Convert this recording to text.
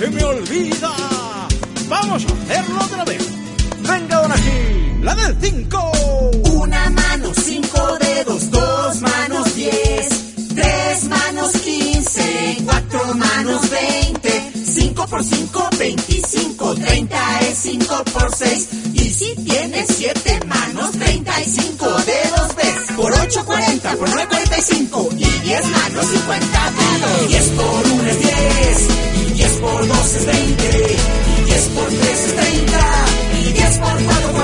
se me olvida. Vamos a hacerlo otra vez. Venga, don aquí, la del 5. Una mano, 5 dedos, 2 manos, 10, 3 manos, 15, 4 manos, 20, 5 por 5, 25, 30 es 5 por 6. Y si tienes 7 manos, 35 dedos ves. Por 8, 40, por 9, 45. Y 10 manos, 50 dedos. 10 por 1 es 10. Y 10 por 2 es 20. Y 10 por 3 es 30. Y 10 por 4,